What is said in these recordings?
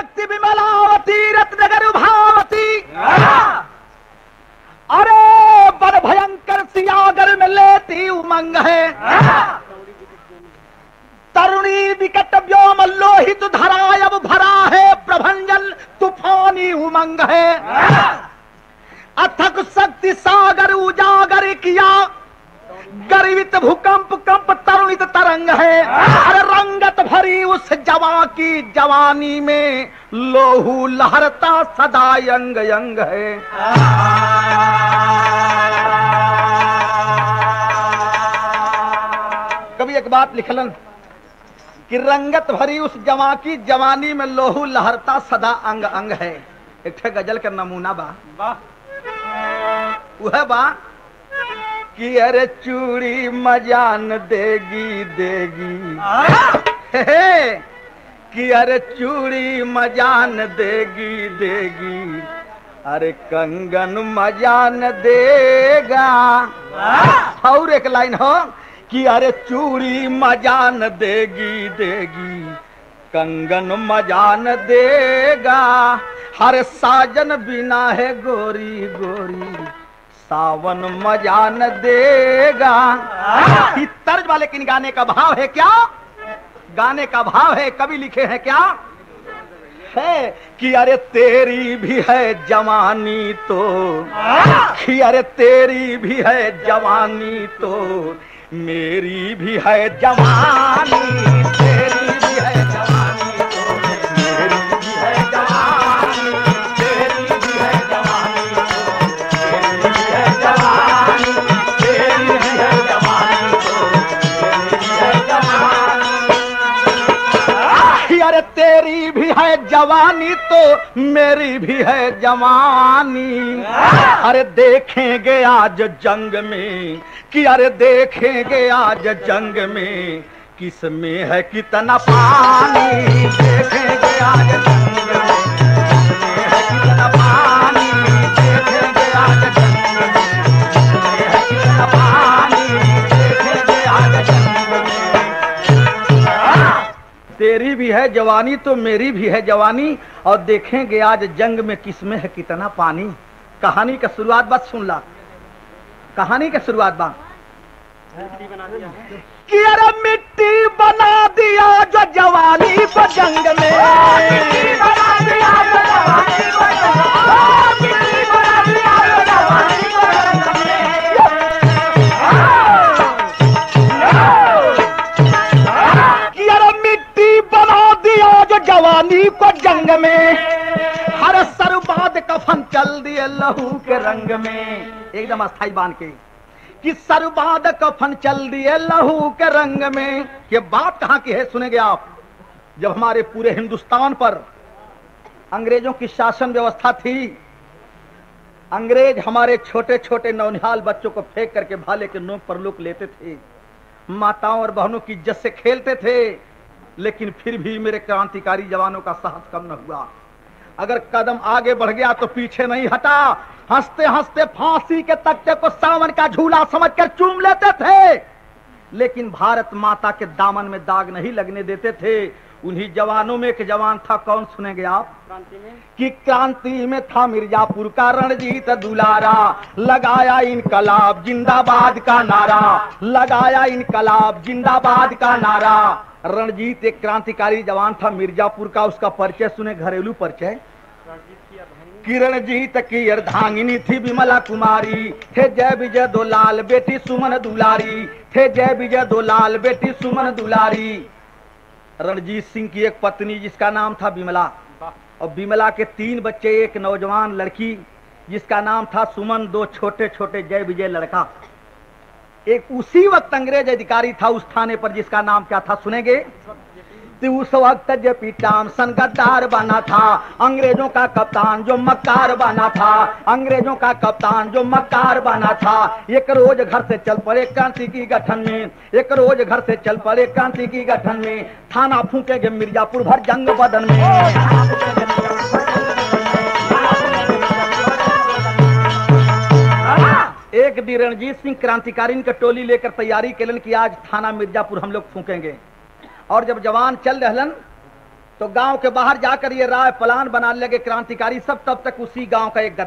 शक्ति विमलावती रत्नगर भावती। अरे बड़ भयंकर सियागर में लेती उमंग है। तरुणी विकट व्योम लोहित धरा अब भरा है प्रभंजन तूफानी उमंग है। अथक शक्ति सागर उजागर किया गर्वित भूकंप कंप तरुणित तरंग है। अरे रंगत भरी उस जवां की जवानी में लोहू लहरता सदा यंग यंग है। कभी एक बात लिखलन कि रंगत भरी उस जवां की जवानी में लोहू लहरता सदा अंग अंग है। एक ठे गजल का नमूना बा वह बा कि अरे चूड़ी मजान देगी देगी कि अरे चूड़ी मजान देगी देगी अरे कंगन मजान देगा। और एक लाइन हो कि अरे चूड़ी मजान देगी देगी कंगन मजान देगा। हर साजन बिना है गोरी गोरी सावन मजान देगा। इस तर्ज वाले किन गाने का भाव है क्या? गाने का भाव है कवि लिखे हैं क्या है कि अरे तेरी भी है जवानी तो कि अरे तेरी भी है जवानी तो मेरी भी है जवानी। तेरी भी है जवानी तो मेरी भी है जवानी। तेरी भी है जवानी तो मेरी भी है जवानी। तेरी भी है जवानी तो मेरी भी है जवानी। अरे तेरी भी है जवानी तो मेरी भी है जवानी। अरे देखेंगे आज जंग में कि अरे देखेंगे आज जंग में किसमें है कितना पानी। देखेंगे आज जंग में किसमें है कितना पानी। देखेंगे आज जंग में किसमें है कितना पानी। देखेंगे आज जंग में। तेरी भी है जवानी तो मेरी भी है जवानी और देखेंगे आज जंग में किसमें है कितना पानी। कहानी का शुरुआत बात सुन ला। कहानी का शुरुआत बात कि अरे मिट्टी बना दिया जो जवानी को जंग में। मिट्टी बना दिया जो जवानी को जंग में। मिट्टी बना दिया जो जवानी को जंग में। कि अरे मिट्टी बना दिया जो जवानी को जंग में। हर सरबाद कफन चल दिए लहू के रंग में। एकदम अस्थाई बांध के कि सरबाद कफन चल दिए लहू के रंग में। ये बात कहां की है सुनेंगे आप। जब हमारे पूरे हिंदुस्तान पर अंग्रेजों की शासन व्यवस्था थी, अंग्रेज हमारे छोटे छोटे नौनिहाल बच्चों को फेंक करके भाले के नोक पर लूट लेते थे, माताओं और बहनों की इज्जत से खेलते थे। लेकिन फिर भी मेरे क्रांतिकारी जवानों का साहस कम न हुआ। अगर कदम आगे बढ़ गया तो पीछे नहीं हटा। हंसते हंसते फांसी के तख्ते को सावन का झूला समझकर चूम लेते थे, लेकिन भारत माता के दामन में दाग नहीं लगने देते थे। उन्हीं जवानों में एक जवान था, कौन सुनेंगे आप? क्रांति में कि क्रांति में था मिर्जापुर का रणजीत दुलारा। लगाया इनकलाब जिंदाबाद का नारा। लगाया इनकलाब जिंदाबाद का नारा। रणजीत एक क्रांतिकारी जवान था मिर्जापुर का। उसका परिचय सुने, घरेलू परिचय। रणजीत की अर्धांगिनी थी विमला कुमारी। थे जय विजय दो लाल बेटी सुमन दुलारी। थे जय विजय दो लाल बेटी सुमन दुलारी। रणजीत सिंह की एक पत्नी जिसका नाम था विमला, और विमला के 3 बच्चे, एक नौजवान लड़की जिसका नाम था सुमन, 2 छोटे छोटे जय विजय लड़का। एक उसी वक्त अंग्रेज अधिकारी था उस थाने पर जिसका नाम क्या था सुनेंगे। उस वक्त जेपी टॉमसन गद्दार बना था, अंग्रेजों का कप्तान जो मक्कार बना था। अंग्रेजों का कप्तान जो मक्कार बना था। एक रोज घर से चल पड़े क्रांति की गठन में। एक रोज घर से चल पड़े क्रांति की गठन में। थाना फूकेंगे मिर्जापुर भर जंग बदन में। एक दिन रणजीत सिंह क्रांतिकारी का टोली लेकर तैयारी केलन कि आज थाना मिर्जापुर हम लोग फूकेंगे। और जब जवान चल रहलन तो गांव के बाहर जाकर ये राय प्लान बनाने लगे क्रांतिकारी सब। तब तक उसी गांव का एक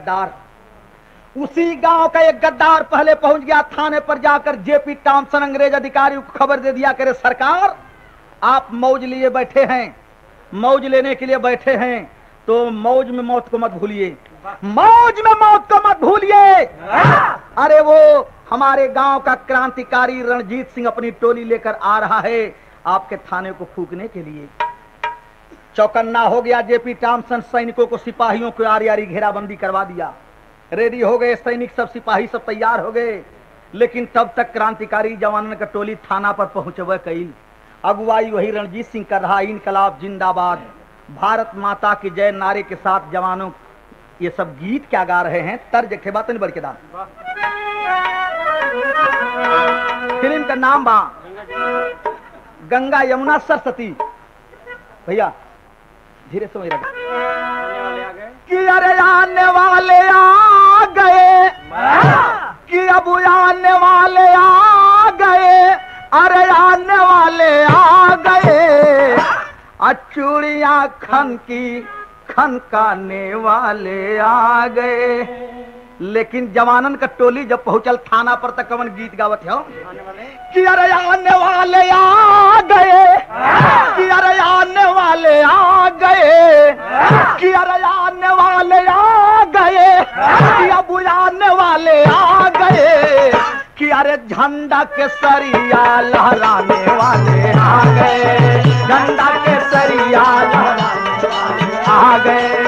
गद्दार पहले पहुंच गया थाने पर। जाकर जेपी टॉमसन अंग्रेज अधिकारी को खबर दे दिया, करे सरकार आप मौज लिए बैठे हैं, मौज लेने के लिए बैठे हैं, तो मौज में मौत को मत भूलिए, मौज में मौत को मत भूलिए। अरे वो हमारे गांव का क्रांतिकारी रणजीत सिंह अपनी टोली लेकर आ रहा है आपके थाने को फूकने के लिए। चौकन्ना हो गया जेपी टॉमसन, सैनिकों को सिपाहियों को आरी आरी घेराबंदी करवा दिया। रेडी हो गए सैनिक, सब सिपाही सब तैयार हो गए। लेकिन तब तक क्रांतिकारी जवानों का टोली थाना पर पहुंचवे कई। अगुवाई वही रणजीत सिंह कर रहा। इनकलाब जिंदाबाद, भारत माता की जय नारे के साथ जवानों ये सब गीत क्या गा रहे हैं। तर्ज के बात बड़केदार। फिल्म का नाम बा गंगा यमुना सरस्वती। भैया धीरे से रखा कि अरे आने वाले आ गए, कि अब आने वाले आ गए, अरे आने वाले आ गए, चूड़ियां खनकाने वाले आ गए। लेकिन जवानन का टोली जब पहुंचल थाना पर तक कवन गीत गावत हो कि अरे आने वाले आ गए, कि अरे आने वाले आ गए, कि अरे आने वाले आ गए, कि अब आने वाले आ गए, कि अरे झंडा के सरिया लहराने वाले आ गए, झंडा के सरिया लहराने वाले आ गए।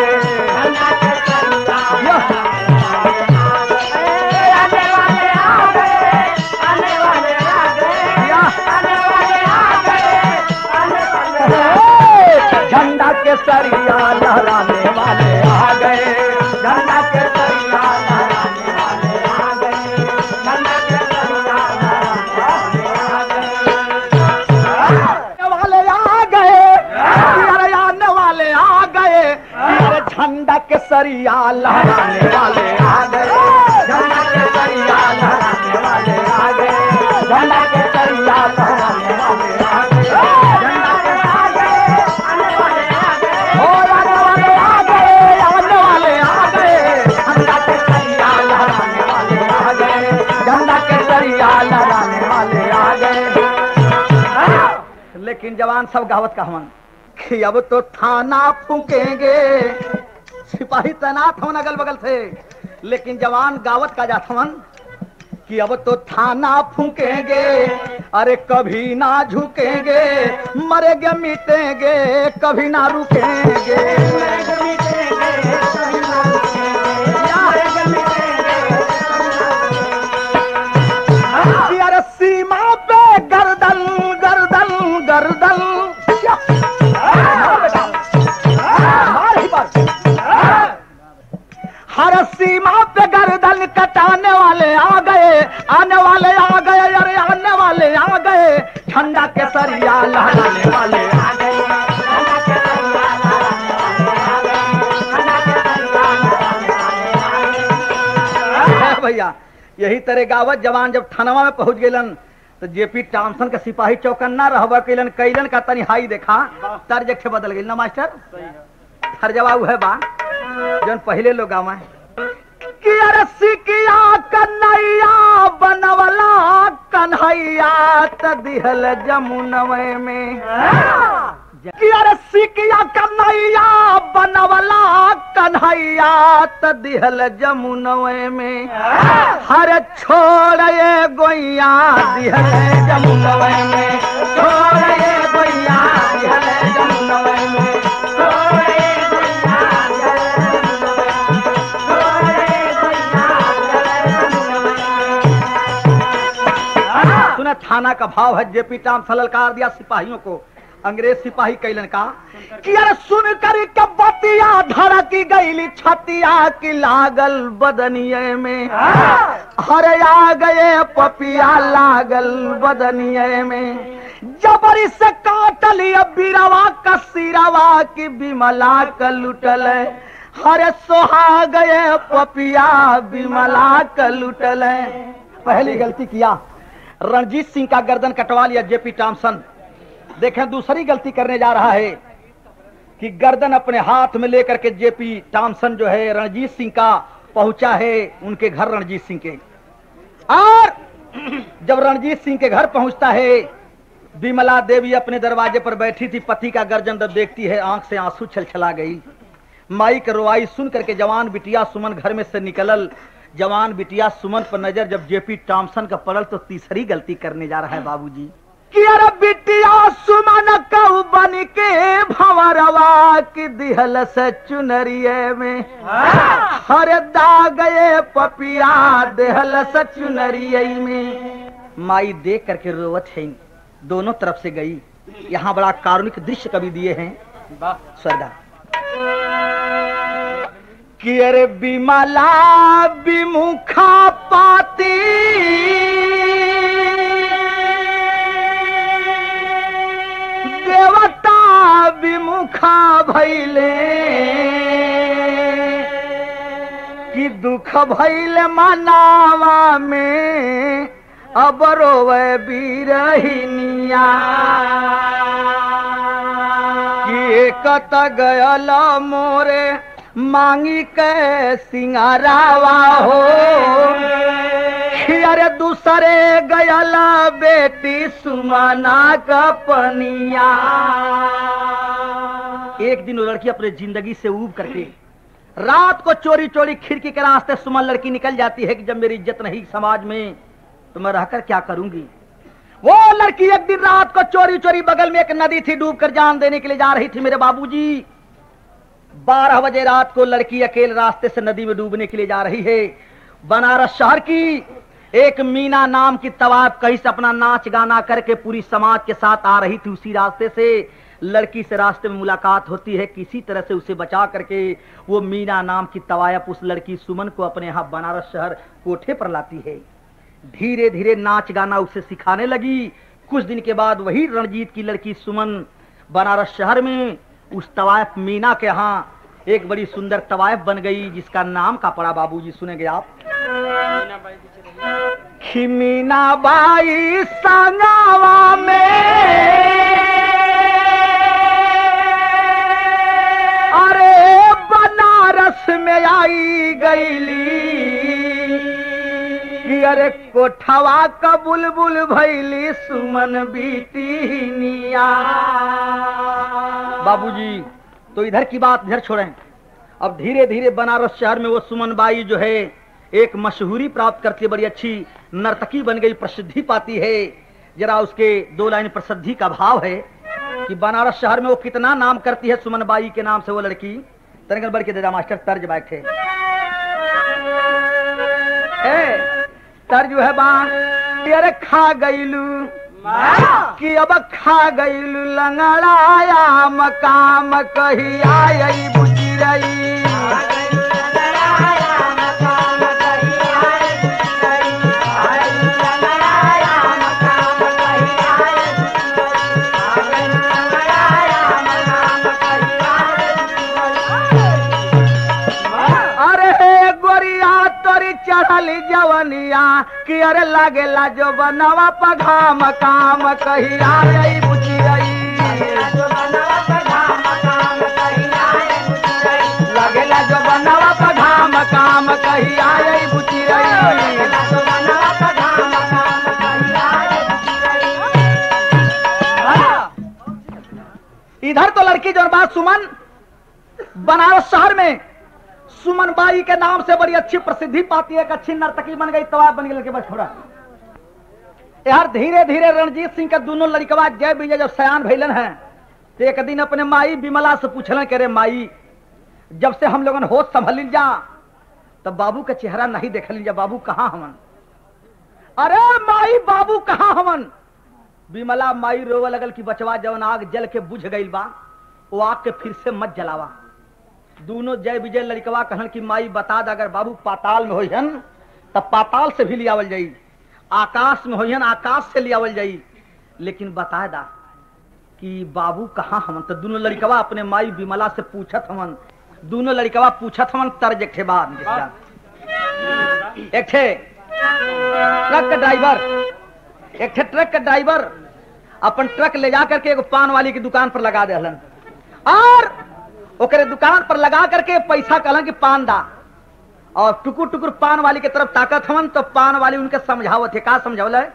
झंडा के सरिया लहराने वाले आ गए, झंडा के सरिया लहराने वाले आ गए, झंडा के सरिया लहराने वाले आ गए, अरे आने वाले आ गए, अरे झंडा के सरिया लहराने वाले आ गए, झंडा के सरिया लहराने वाले आ गए, झंडा के सरिया लहराने वाले आ गए। लेकिन जवान सब गावत का हमन कि अब तो थाना फूकेंगे, सिपाही तैनात होन अगल बगल से। लेकिन जवान गावत का जात हमन कि अब तो थाना फूकेंगे, अरे कभी ना झुकेंगे, मरेंगे मिटेंगे कभी ना रुकेंगे, मरेंगे मिटेंगे कभी ना रुकेंगे, अरे सीमा पे गर्दन गर्दन गर्दन हर सीमा पे गर्दन कटाने वाले आ गए, आने वाले आ गए, अरे आने वाले आ गए, झंडा के सरिया लहराने वाले आ गए, झंडा के सरिया लहराने वाले आ गए। भैया यही तरह गावत जवान जब थानवा में पहुंच गए तो जेपी टॉमसन का सिपाही चौकन्ना रहबा कैलन कैलन का तनी हाई देखा तर्ज के बदल गई ना मास्टर। हर जवाब है बा जन पहले लोग गावा कि अरे सिकिया कन्हैया बनवला कन्हैया त दिहल जमुनवे में, कि अरे सिकिया कन्हैया बनवला कन्हैया त दिहल जमुनवे में, हर छोड़ ये गोइया दिहल जमुनवे में, छोड़ ये गोइया दिहल जमुनवे में, छोड़ ये गोइया सुना थाना का भाव है। जेपी टॉमसन ललकार दिया सिपाहियों को। अंग्रेज सिपाही कैलन का कि अरे सुन कर के बतिया धरा की गईली छतिया की लागल बदनिये में, हरे आ गए पपिया लागल बदनिये में, जबरी से काट लिया बिरवा का सिरवा की बिमला का लुटल, हरे सोहा गए पपिया बिमला का लुटल। पहली गलती किया रणजीत सिंह का गर्दन कटवा लिया जेपी टॉमसन। देखें दूसरी गलती करने जा रहा है कि गर्दन अपने हाथ में लेकर के जेपी टॉमसन जो है रणजीत सिंह का पहुंचा है उनके घर रणजीत सिंह के। और जब रणजीत सिंह के घर पहुंचता है, विमला देवी अपने दरवाजे पर बैठी थी, पति का गर्दन जब देखती है आंख से आंसू छलछला गई। माई की रोवाई सुन करके जवान बिटिया सुमन घर में से निकलल। जवान बिटिया सुमन पर नजर जब जेपी टॉमसन का पड़ल तो तीसरी गलती करने जा रहा है बाबूजी कि अरे बिटिया सुमन कहू बन के भंवरवा की दिहल से चुनरिये में हर दा गए पपिया दिहल से चुनरिये में। माई देख करके रोवत है, दोनों तरफ से गई। यहाँ बड़ा कारुणिक दृश्य कवि दिए हैं स्वर्गा कि अरे विमला विमुखा पाती देवता विमुखा भैले कि दुख भैल मनावा में अब रोवे बिरहिनिया कि एकत गयल मोरे मांगी के सिंगारावा हो अरे दूसरे गयल बेटी सुमना का पनिया। एक दिन वो लड़की अपने जिंदगी से ऊब करके रात को चोरी चोरी खिड़की के रास्ते सुमन लड़की निकल जाती है कि जब मेरी इज्जत नहीं समाज में तो मैं रहकर क्या करूंगी। वो लड़की एक दिन रात को चोरी चोरी बगल में एक नदी थी, डूब कर जान देने के लिए जा रही थी मेरे बाबूजी। 12 बजे रात को लड़की अकेले रास्ते से नदी में डूबने के लिए जा रही है। बनारस शहर की एक मीना नाम की तवाब कहीं से अपना नाच गाना करके पूरी समाज के साथ आ रही थी। उसी रास्ते से लड़की से रास्ते में मुलाकात होती है, किसी तरह से उसे बचा करके वो मीना नाम की तवायफ उस लड़की सुमन को अपने यहाँ बनारस शहर कोठे पर लाती है। धीरे धीरे नाच गाना उसे सिखाने लगी। कुछ दिन के बाद वही रणजीत की लड़की सुमन बनारस शहर में उस तवायफ मीना के यहाँ एक बड़ी सुंदर तवायफ बन गई जिसका नाम का पड़ा बाबूजी सुनेंगे आप। मीना बाई संगावा में अरे बनारस में आई गईली अरे कोठवा का बुलबुल भैली सुमन बीतिनिया। बाबूजी तो इधर की बात इधर छोड़ें, अब धीरे धीरे बनारस शहर में वो सुमन बाई जो है एक मशहूरी प्राप्त करती है, बड़ी अच्छी नर्तकी बन गई, प्रसिद्धि पाती है। जरा उसके 2 लाइन प्रसिद्धि का भाव है कि बनारस शहर में वो कितना नाम करती है सुमन बाई के नाम से वो लड़की। तरंगल बढ़ के दादा मास्टर तर्ज बैठे तर्ज है बाण अरे खा गईलू कि अब खा गईलू लंगड़ाया मकाम कही आई बुझी रही चढ़ल जवनिया कि अरे लागेला जो बनवा पघाम काम कही आई बुझी रही लागेला जो बनवा पघाम काम कही आई बुझी रही। इधर तो लड़की जो बात सुमन बनारस शहर में सुमन बाई के नाम से बड़ी अच्छी प्रसिद्धि पाती है, एक अच्छी नर्तकी बन गई, तवाब बन गई। बस थोड़ा यार धीरे धीरे रणजीत सिंह के दोनों लड़कवा जय विजय जब सयान भैलन हैं तो एक दिन अपने माई विमला से पूछलन करे माई जब से हम लोगन होश संभल जा तब बाबू का चेहरा नहीं देख लीजा, बाबू कहाँ हमन? अरे माई बाबू कहाँ हमन? विमला माई रोवे लगल की बचवा जवन आग जल के बुझ गई बा वो आग के फिर से मत जलावा। दोनों जय विजय लड़कवा कहन की माई बता द अगर बाबू पाताल में होयन तब पाताल से भी लियावल जाई, आकाश में होयन आकाश से लियावल जाई, लेकिन बता दा कि बाबू कहाँ हमन? तो दोनों लड़कवा अपने माई विमला से पूछत हमन। दोनों लड़कवा पूछत हमन तर्ज एक बाद एक ट्रक का ड्राइवर अपन ट्रक ले जा करके एक पान वाली की दुकान पर लगा देहलन और ओकरे दुकान पर लगा करके पैसा कहला कि पान दा, और टुकुर टुकुर पान वाली के तरफ ताकत हवन। तो पान वाली उनके समझावत है, का समझावल है?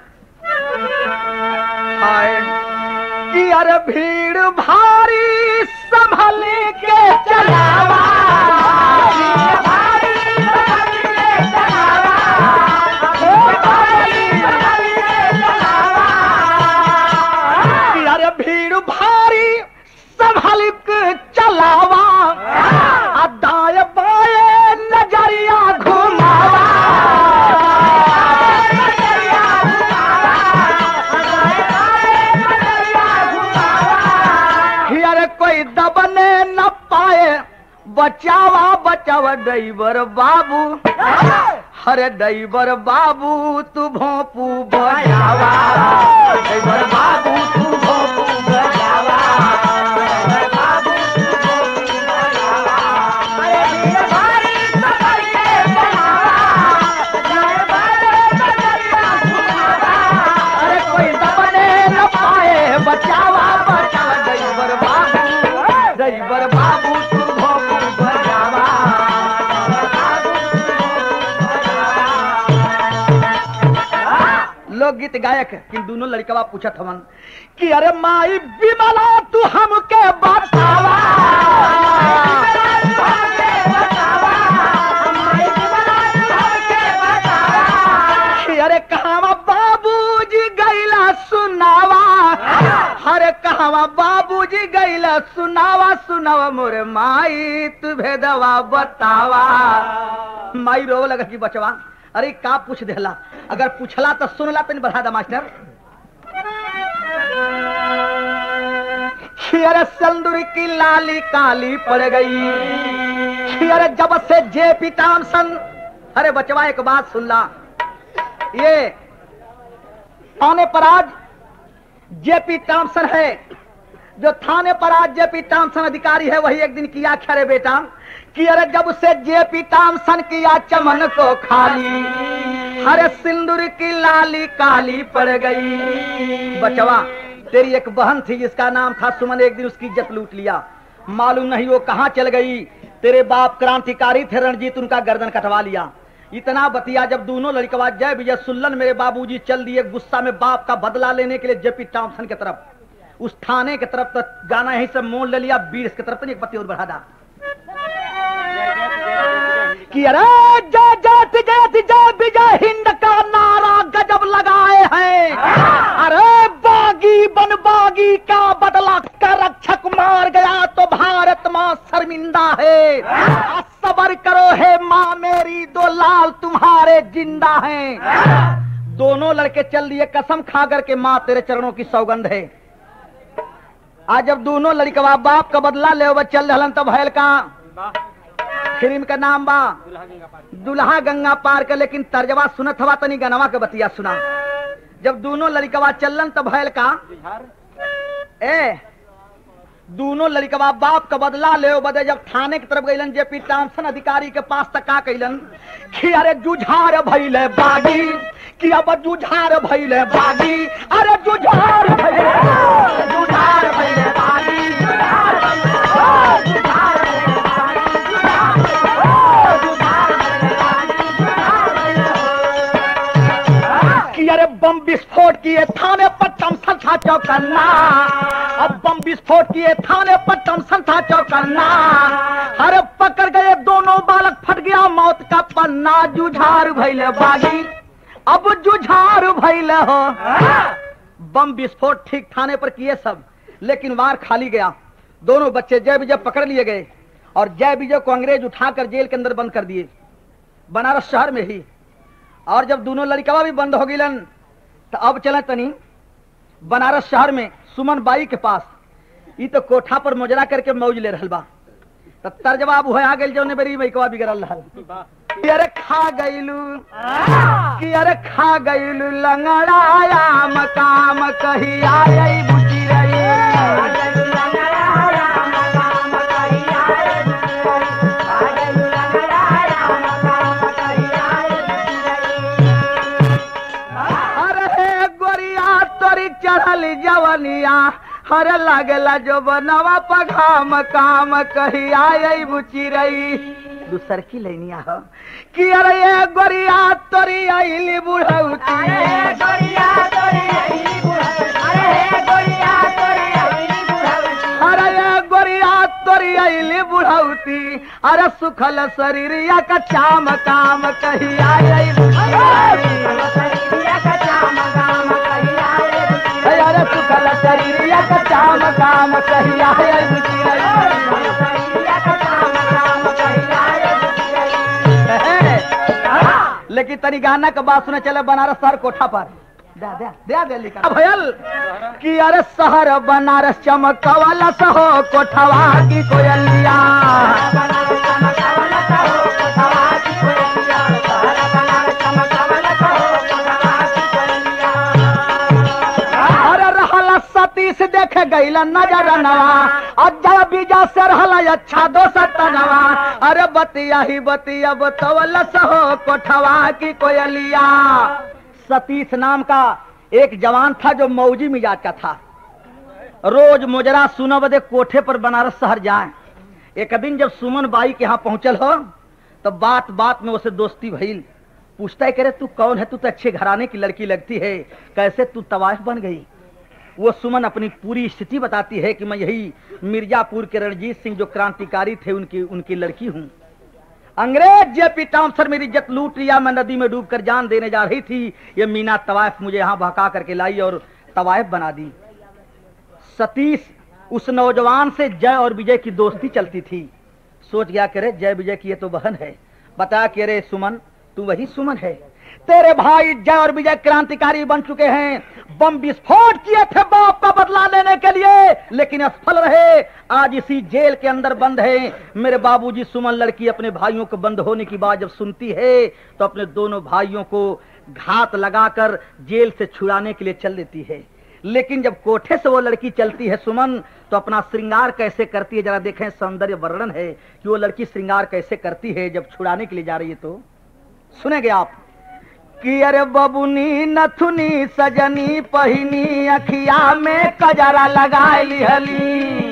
कि अरे भीड़ भारी संभल के चलावा, कि अरे भीड़ भारी संभल के चलावा, दाएं बाएं नजरिया घुमावा, अरे कोई दबने न पाए, बचावा बचावा ड्राइवर बाबू, अरे ड्राइवर बाबू तू भोंपू बजावा, ड्राइवर बाबू तू भोंपू बजावा, अरे कोई दबने न पाए, बचावा बचावा ड्राइवर बाबू, ड्राइवर बाबू तू भोंपू बजावा। लोग गीत गायक कि दोनों लड़कवा पूछत हवन कि अरे माई विमला तू हमके बतावा, अरे कहवा बाबूजी गैला सुनावा, अरे कहवा बाबूजी गैला सुनावा, सुनावा मोरे माई तू भेदवा बतावा। माई रो लगा कि बचवा, अरे का पूछ देला, अगर पूछला तो सुनला तो नहीं बढ़ा दा मास्टर। अरे सिंदूर की लाली काली पड़ गई, अरे जब से जेपी टॉमसन, अरे बचवा एक बात सुन ला, ये थाने पर आज जेपी टॉमसन है, जो थाने पर आज जेपी टॉमसन अधिकारी है, वही एक दिन किया खरे बेटा कि अरे जब से जेपी टॉमसन किया चमन को खाली, अरे सिंदूर की लाली काली पड़ गई। बचवा तेरी एक बहन थी जिसका नाम था सुमन, एक दिन उसकी इज्जत लूट लिया, मालूम नहीं वो कहां चल गई। तेरे बाप क्रांतिकारी थे रणजीत, उनका गर्दन कटवा लिया। इतना बतिया जब दोनों लड़कवा जय विजय सुल्लन मेरे बाबूजी चल दिए गुस्सा में बाप का बदला लेने के लिए जेपी टॉमसन की तरफ, उस थाने की तरफ। तो गाना यहीं से मोड़ ले लिया, बीर की तरफ तो एक पत्ती और बढ़ा दा कि अरे जय जय जय जय विजय हिंद का नारा गजब लगाए हैं, अरे बागी बन बागी का बदला का रक्षक मार गया तो भारत मां शर्मिंदा है, सबर करो है माँ मेरी दो लाल तुम्हारे जिंदा हैं। दोनों लड़के चल दिए कसम खा कर के माँ तेरे चरणों की सौगंध है। आज जब दोनों लड़कवा बाप का बदला ले चल रहलन तब भैल का फिल्म का नाम बा दुल्हा गंगा पार का, लेकिन तर्जवा सुनत हवा तनी गनवा के बतिया सुना। जब दोनों लड़कवा चलन तब भैल का दोनों लड़कवा बाप का बदला ले बदे जब थाने की तरफ गईलन जेपी टॉमसन अधिकारी के पास तक का कैलन कि अरे जुझार भइले बागी, कि अब जुझार भइले बागी, अरे जुझार भइले बागी, जुझार भइले बागी, कि अरे बम विस्फोट किए थाने पर टॉमसन था चौकन्ना, अब बम विस्फोट किए थाने पर टॉमसन था चौकन्ना, अरे पकड़ गए दोनों बालक, फट गया मौत का पन्ना, जुझार भइले बागी, अब जुझार भइले हो। बम विस्फोट ठीक थाने पर किए सब, लेकिन वार खाली गया। दोनों बच्चे जय विजय पकड़ लिए गए और जय विजय को अंग्रेज उठाकर जेल के अंदर बंद कर दिए, बनारस शहर में ही। और जब दोनों लड़कवा भी बंद हो गईलन तो अब चले तनी बनारस शहर में सुमन बाई के पास। ये तो कोठा पर मोजरा करके मौज ले रहल बा। तो तर्जवा अब आ गई जो मेरी मैकवा बिगड़ल रहल कि अरे खा गईलू, कि अरे खा गईलू लंगड़ाया मकाम कही आई बुची रही, चढ़ल जवनिया हरे लागला जो बनवा पघाम काम कही आई बुची रही दूसर की लेनिया हो कि अरे ये गोरिया तोरी आईली बुढ़ौती अरे ये गोरिया तोरी आईली बुढ़ौती अरे सुखल शरीरिया का चाम काम कही आई अरे सुखल शरीरिया का चाम काम कही आई लेकिन तनी गाना के बात सुने चले बनारस शहर कोठा पर दे भयल कि अरे शहर बनारस चमकवाला सहो कोठवा की कोयलिया अरे रहला सतीश देखे गईला नजर नवा अज्जा बीजा से रहला अच्छा दोस्त नवा अरे बतिया ही बतिया बतवल सहो कोठवा की कोयलिया सतीश नाम का एक जवान था जो मौजी मिजाज का था। रोज मुजरा सुना बदे कोठे पर बनारस शहर जाए। एक दिन जब सुमन बाई के यहाँ पहुंचल हो तो बात बात में उसे दोस्ती भइल। पूछता है करे तू कौन है, तू तो अच्छे घराने की लड़की लगती है, कैसे तू तवाइफ बन गई। वो सुमन अपनी पूरी स्थिति बताती है कि मैं यही मिर्जापुर के रणजीत सिंह जो क्रांतिकारी थे उनकी लड़की हूँ। अंग्रेज जेपी टॉमसन मेरी इज्जत लूट लिया, मैं नदी में डूबकर जान देने जा रही थी। ये मीना तवाइफ मुझे यहाँ बहका करके लाई और तवाइफ बना दी। सतीश उस नौजवान से जय और विजय की दोस्ती चलती थी। सोच गया करे जय विजय की ये तो बहन है। बताया कि अरे सुमन तू वही सुमन है, तेरे भाई जय और विजय क्रांतिकारी बन चुके हैं, बम विस्फोट किए थे बाप का बदला लेने के लिए लेकिन असफल रहे, आज इसी जेल के अंदर बंद है। मेरे बाबूजी सुमन लड़की अपने भाइयों के बंद होने की बात जब सुनती है तो अपने दोनों भाइयों को घात लगाकर जेल से छुड़ाने के लिए चल देती है। लेकिन जब कोठे से वो लड़की चलती है सुमन तो अपना श्रृंगार कैसे करती है, जरा देखें, सौंदर्य वर्णन है कि वो लड़की श्रृंगार कैसे करती है जब छुड़ाने के लिए जा रही है। तो सुनेंगे आप कि अरे बबुनी नथुनी सजनी पहिनी अखिया में कजरा लगाई लिहली,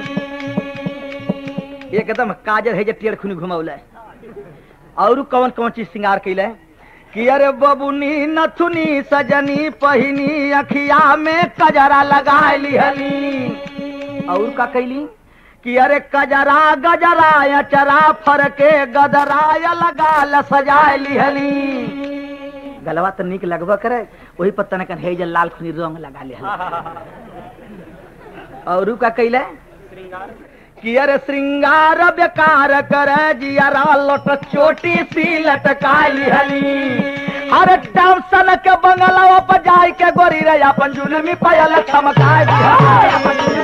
एकदम काजल है जो टेढ़ खुनी घुमौले। और कौन कौन चीज श्रृंगार कैले कि अरे बबुनी नथुनी सजनी पहिनी अखिया में कजरा लगाई लिहली। और का कैली कि अरे कजरा गजरा अचरा फरके गदरा लगा सजाए लिहली। गलवा तो निक लगवा करे वही पत्ता न कन हेजल लाल खुनी रंग लगा ले। और का कैले कि अरे श्रृंगार बेकार करे जियारा लोट चोटी सी लटकाई लिहली। अरे टॉमसन के बंगलावा पर जाई के गोरी रे अपन जुलमी पायल चमकाई दिहली।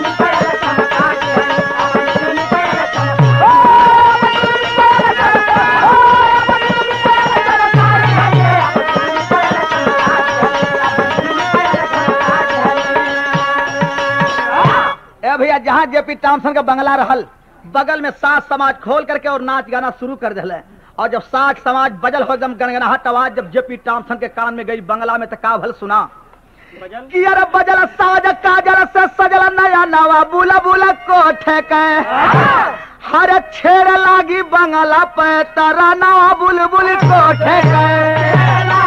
भैया जहां जेपी टॉमसन का बंगला रहल बगल में साज समाज खोल करके और नाच गाना शुरू कर दिले। और जब साज समाज बजल हो एकदम गनगनाहट आवाज जब जेपी टॉमसन के कान में गई बंगला में तो का भल सुना कि अरे बजल साज काजल से सजल नया नवा बुला बुला कोठे के हर छेड़ लागी बंगला पे तारा नवा बुलबुल कोठे के।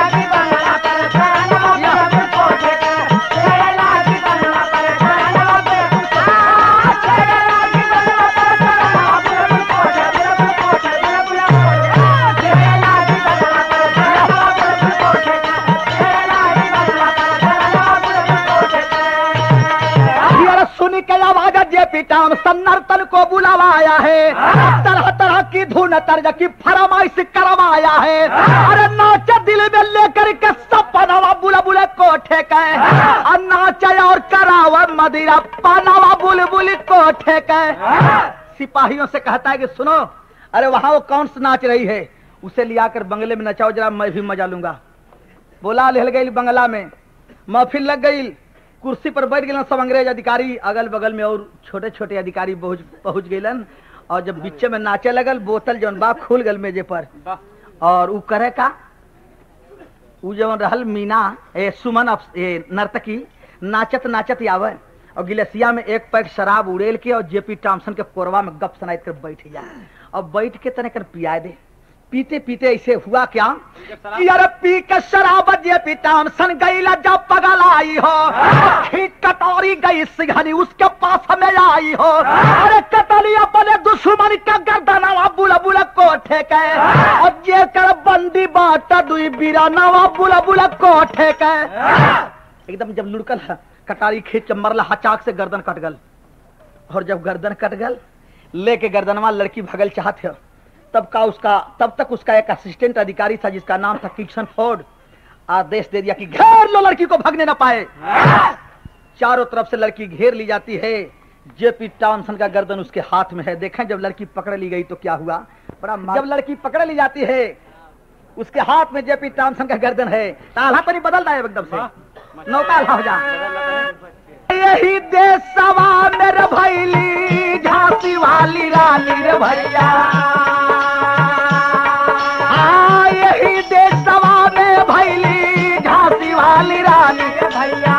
जेपी टॉमसन नर्तन को बुलावाया है, तरह तरह की धुन तर्ज की फरमाइश करवाया है। अरे नाच दिल में लेकर के सपनावा बुला बुले कोठे के नाच और करावा मदिरा पानावा बुलबुल कोठे के। सिपाहियों से कहता है कि सुनो अरे वहां वो कौन सी नाच रही है उसे लिया कर बंगले में नचाओ जरा मैं भी मजा लूंगा। बोला ले गई बंगला में, महफिल लग गई, कुर्सी पर बैठ गए सब अंग्रेज अधिकारी, अगल बगल में और छोटे छोटे अधिकारी पहुंच गए। और जब बीच में नाचे लगल बोतल जौन बा खुल गल मेजे पर और उ करे का उ जौन रहल मीना सुमन नर्तकी नाचत नाचत आवे और गिलसिया में एक पैक शराब उड़ेल के और जेपी टॉमसन के कोरवा में गप सनाइत कर बैठ जा और बैठ के तने कर पिया दे। पीते पीते ऐसे हुआ क्या कि यार पी के शराब जेपी टॉमसन गईला जब पगल आई हो, कटोरी गई सिंघनी उसके पास हमें आई हो, अरे कटली अपने दुश्मन का गर्दनवा बुला बुला कोठे के और जे कर बंदी बाटा दुई बीरा नवा बुला बुला कोठे के। एकदम जब लुढ़कल कटारी खींच के मरला हचाक से गर्दन कट गल। और जब गर्दन कट गल लेके गर्दनवा लड़की भगल चाहत है, तब तक उसका एक असिस्टेंट अधिकारी था जिसका नाम था किंग्सन फोर्ड। आदेश दे दिया कि घेर लो, लड़की को भागने ना पाए। चारों तरफ से लड़की घेर ली जाती है। जेपी टॉमसन का गर्दन उसके हाथ में है। देखें जब लड़की पकड़ ली गई तो क्या हुआ, जब लड़की पकड़ ली जाती है उसके हाथ में जेपी टॉमसन का गर्दन है। ताला तो नहीं बदल रहा है एकदम से, नौका हो जा। यही देशवा मेरे भैली झांसी वाली रानी रे भैया, हाँ यही देशवा में भैली झांसी वाली रानी रे भैया,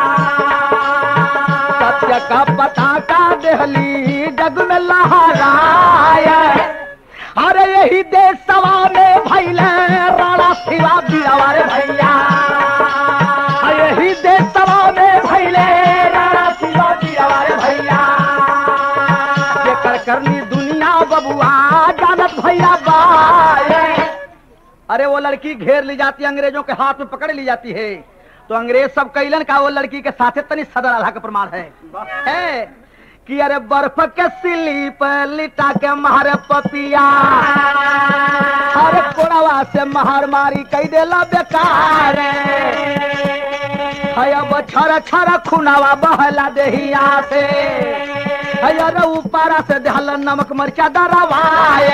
सत्य का पता का देहली जग में लहराए, अरे यही देशवा में भैले राणा शिवा बीरावा रे भैया, यही देशवा में भैले राणा शिवा बीरावा रे भैया, करनी दुनिया बबुआ जानत भैया बाए। अरे वो लड़की घेर ली जाती है, अंग्रेजों के हाथ में पकड़ ली जाती है। तो अंग्रेज सब कैलन का वो लड़की के साथे तनी सदर आल्हा का प्रमाण है कि अरे बर्फ के सिली पर लिटा के मारे पपिया, अरे कोड़वा से महार मारी कई देला बेकार, अब छर छर खुनावा बहला देहिया से, अरे ऊपरा से दहल नमक मरचा दरवाए।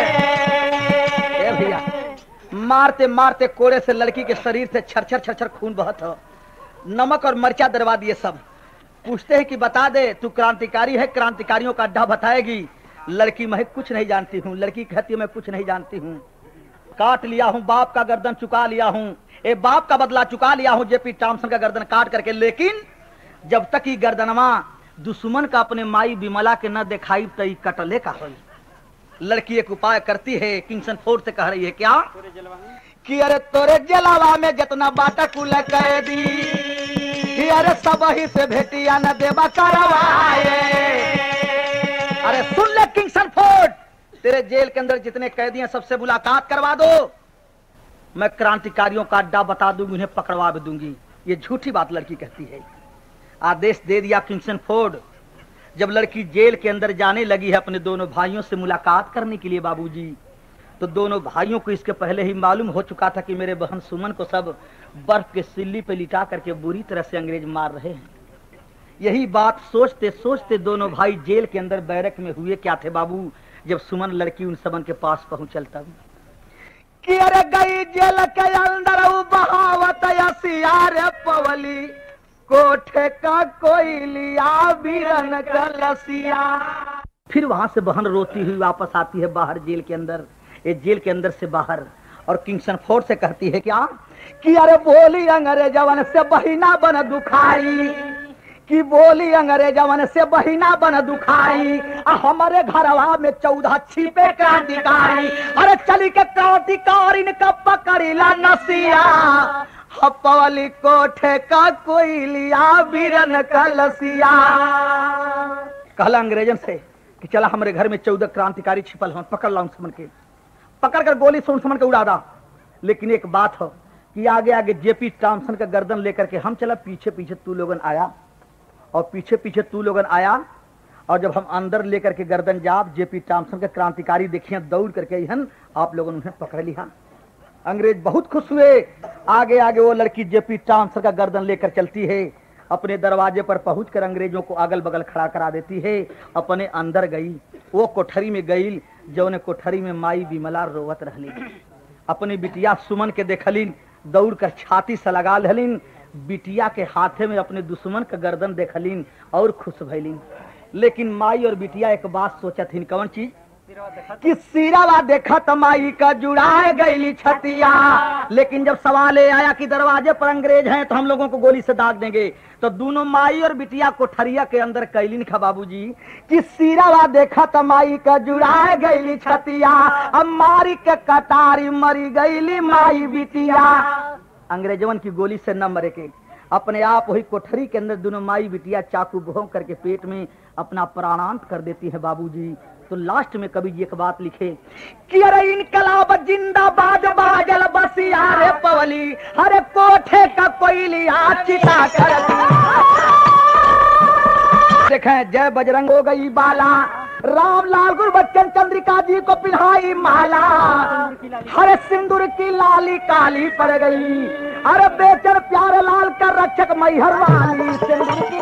भैया मारते मारते कोड़े से लड़की के शरीर से छरछर छरछर खून बहत हो, नमक और मरचा दरवा दिए सब। पूछते हैं कि बता दे तू क्रांतिकारी है, क्रांतिकारियों का अड्डा बताएगी। लड़की मैं कुछ नहीं जानती हूँ। लड़की कहती है मैं कुछ नहीं जानती हूँ, काट लिया हूँ बाप का गर्दन चुका लिया हूँ, ए बाप का बदला चुका लिया हूँ जेपी टॉमसन का गर्दन काट करके। लेकिन जब तक ही गर्दनमा दुश्मन का अपने माई विमला के न दिखाई तई कटले का हो। लड़की एक उपाय करती है, किंग्सन फोर्ड से कह रही है क्या कि अरे तोरे जलावा में जितना बाटा कुल कैदी, अरे सब ही से भेटिया न देवा करवाए। अरे सुन ले किंग्सन फोर्ड, तेरे जेल के अंदर जितने कैदी हैं सबसे मुलाकात करवा दो, मैं क्रांतिकारियों का अड्डा बता दूंगी, उन्हें पकड़वा भी दूंगी। ये झूठी बात लड़की कहती है। आदेश दे दिया किंग्सन फोर्ड। जब लड़की जेल के अंदर जाने लगी है अपने दोनों भाइयों से मुलाकात करने के लिए बाबूजी, तो दोनों भाइयों को इसके पहले ही मालूम हो चुका था कि मेरे बहन सुमन को सब बर्फ के सिल्ली पे लिटा करके बुरी तरह से अंग्रेज मार रहे हैं। यही बात सोचते सोचते दोनों भाई जेल के अंदर बैरक में हुए क्या थे बाबू, जब सुमन लड़की उन सबन के पास पहुंचल तब कि अरे गई जेल के अंदर बहावत सियार पवली, कोठे का कोई लिया बीरन का लसिया। फिर वहां से बहन रोती हुई वापस आती है बाहर जेल के अंदर, ये जेल के अंदर से बाहर, और किंग्सन फोर्ड से कहती है क्या कि अरे बोली अंग्रेजवन से बहिना बन दुखाई, कि बोली अंग्रेजवन से बहिना बन दुखाई, हमारे घरवा में 14 छिपे क्रांतिकारी, अरे चली के क्रांतिकारी का पकड़ीला नसिया, हपवली कोठे का कोई लिया बीरन का लसिया। कहला अंग्रेजन से कि चला हमारे घर में 14 क्रांतिकारी छिपल हम, पकड़ ला उन समन के, पकड़ कर गोली से उन समन के उड़ा दा। लेकिन एक बात हो कि आगे आगे जेपी टॉमसन का गर्दन लेकर के हम चला, पीछे पीछे तू लोगन आया, और पीछे पीछे तू लोगन आया, और जब हम अंदर लेकर के गर्दन जाब जेपी टॉमसन के क्रांतिकारी देखिए दौड़ करके आप लोगों ने उन्हें पकड़ लिया। अंग्रेज बहुत खुश हुए। आगे आगे वो लड़की जेपी टॉमसन का गर्दन लेकर चलती है, अपने दरवाजे पर पहुंचकर अंग्रेजों को अगल बगल खड़ा करा देती है। अपने अंदर गई, वो कोठरी में गई, जौने कोठरी में माई विमला रोवत रहली, अपनी बिटिया सुमन के देखलिन, दौड़ कर छाती से लगा लेलिन, बिटिया के हाथे में अपने दुश्मन का गर्दन देखलिन और खुश भैलिन। लेकिन माई और बिटिया एक बात सोचत हिन, कौन चीज कि सिरावा देखा तमाई का जुड़ाए गईली छतिया। लेकिन जब सवाल ये आया कि दरवाजे पर अंग्रेज हैं तो हम लोगों को गोली से दाग देंगे, तो दोनों माई और बिटिया कोठरिया के अंदर कैलिन खा बाबूजी कि सिरावा देखा तमाई का जुड़ाए गईली छतिया, अब मारी के कटारी मरी गईली माई बिटिया। अंग्रेजवन की गोली से न मरे के अपने आप वही कोठरी के अंदर दोनों माई बिटिया चाकू भोंक करके पेट में अपना प्राणांत कर देती है बाबूजी। तो लास्ट में कवि जी एक बात लिखे कि अरे इनकलाब जिंदाबाद बाजल बसिया रे पवली, अरे कोठे का कोयलिया चिता करती। देखें जय बजरंग हो गई बाला, रामलाल गुरबच्चन चंद्रिका जी को पिन्हाई माला, हरे सिंदूर की लाली काली पड़ गई, अरे बेचर प्यारे लाल का रक्षक मैहर वाली सिंदूर की